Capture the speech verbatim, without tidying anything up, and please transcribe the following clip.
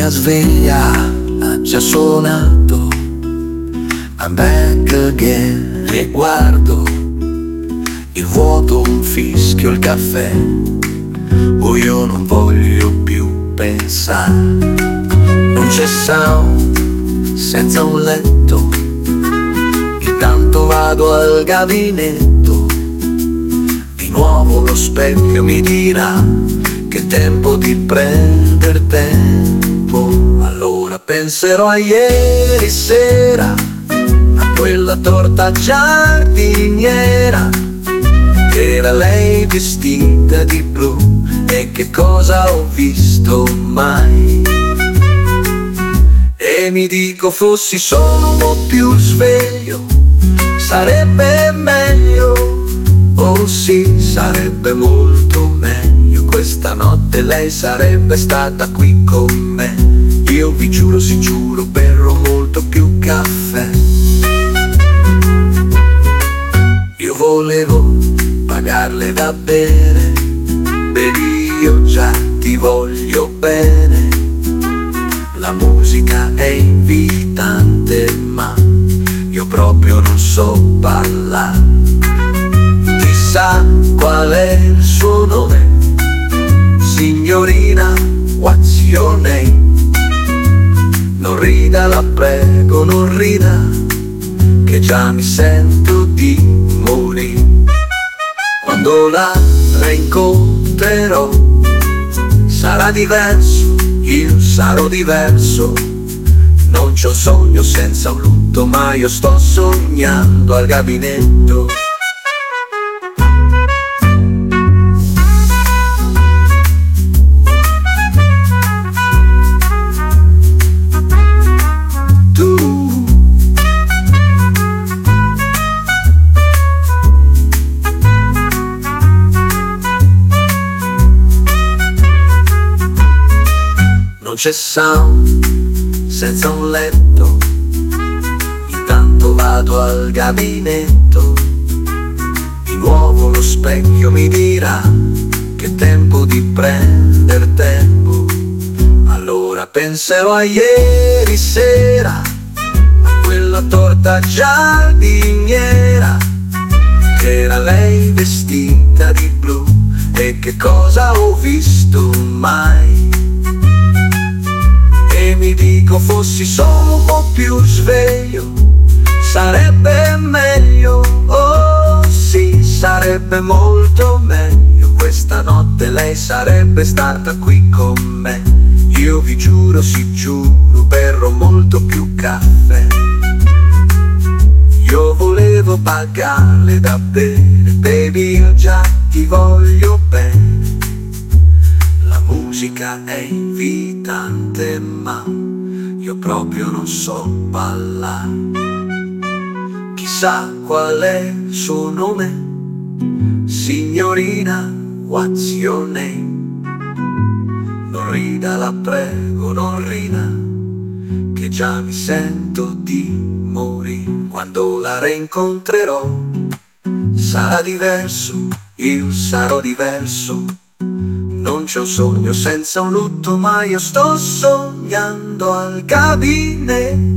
mia sveglia ha già suonato, I'm back again, e guardo il vuoto, un fischio, il caffè. Oh, io non voglio più pensare. Non c'è sound senza un letto, intanto vado al gabinetto. Di nuovo lo specchio mi dirà che è tempo di prender tempo. Allora penserò a ieri sera, a quella torta giardiniera, che era lei vestita di blu, e che cosa ho visto mai. E mi dico, fossi solo un po' più sveglio, sarebbe meglio. Oh sì, sarebbe molto meglio. Questa notte lei sarebbe stata qui con me. Io vi giuro, sì giuro, berrò molto più caffè. Io volevo pagarle da bere, bevi, io già ti voglio bene. La musica è invitante, ma io proprio non so ballare. Chissà qual è il suo nome, signorina, what's your name? Non rida, la prego, non rida, che già mi sento di morire. Quando la rincontrerò sarà diverso, io sarò diverso. Non c'ho sogno senza un lutto, ma io sto sognando al gabinetto. Non c'è sound senza un letto, intanto vado al gabinetto. Di nuovo lo specchio mi dirà che è tempo di prender tempo. Allora penserò a ieri sera, a quella torta giardiniera, che era lei vestita di blu, e che cosa ho visto mai. E mi dico, fossi solo un po' più sveglio, sarebbe meglio. Oh sì, sarebbe molto meglio. Questa notte lei sarebbe stata qui con me. Io vi giuro, sì giuro, berrò molto più caffè. Io volevo pagarle da bere, baby, io già ti voglio bene. La musica è invitante, ma io proprio non so ballare. Chissà qual è il suo nome, signorina, what's your name? Non rida, la prego, non rida, che già mi sento di morire. Quando la rincontrerò sarà diverso, io sarò diverso. Non c'è un sogno senza un lutto, ma io sto sognando al gabinetto.